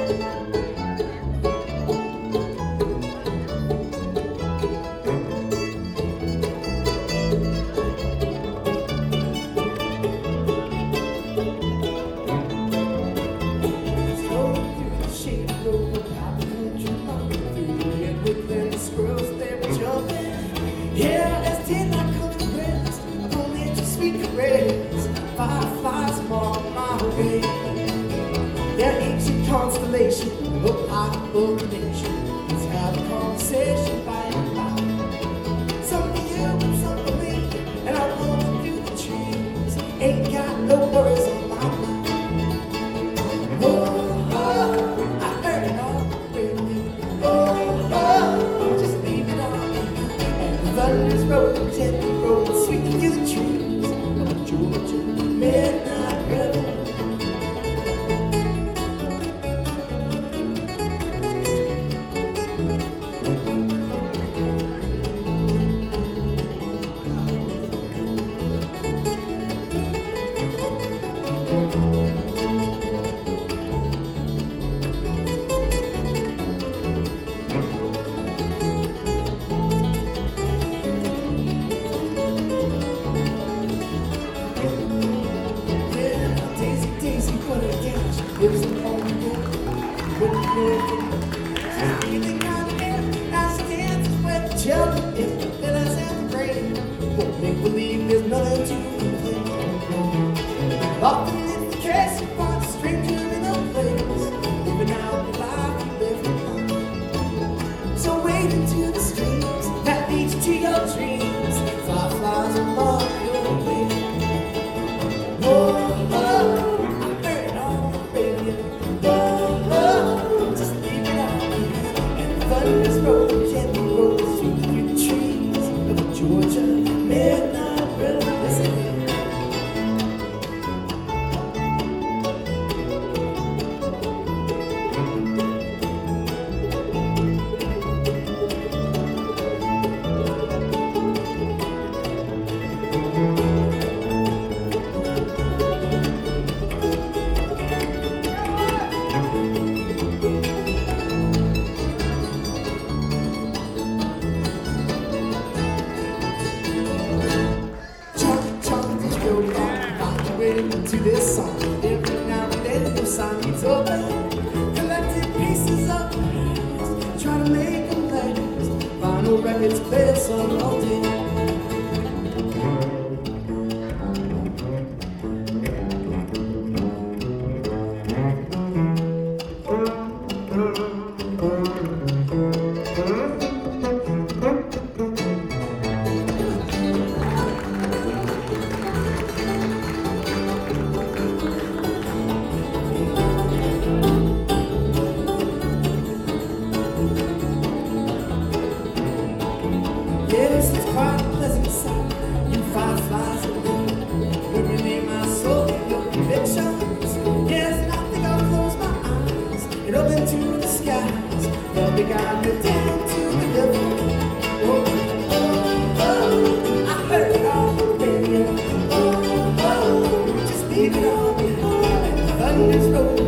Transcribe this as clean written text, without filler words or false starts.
Constellation of possible nation. Let's have a conversation by and by. Some for you and some for me, and I roll through the trees. Ain't got no worries on my mind. Oh, oh, I heard it all already. Oh, oh, just leave it on behind. And the thunder's rolling, gently rolling, sweeping through the trees of Georgia midnight river. There's a moment when she's breathing out the air as she dances with the children. If the feelings and the rain won't make believe there's nothing to complain. Often it's the case you find a stranger in a place, living out the life you live behind. So wade into the streams that lead you to your dreams. Fireflies above your way. Oh, oh. Thunder's rolling, gently rolling through the trees of Georgia midnight river. Listen. To this song, every now and then your sign needs open. Collected pieces of the past, try to make them last. Vinyl records play a song all day. Yes, it's quite a pleasant sight. You fireflies at me, illuminate my soul with your convictions. Yes, and I think I'll close my eyes and up into the skies. They'll be guiding me down to the river. Oh, oh, oh, I heard it on the radio. Oh, oh, just leave it all behind. Thunder's rolling.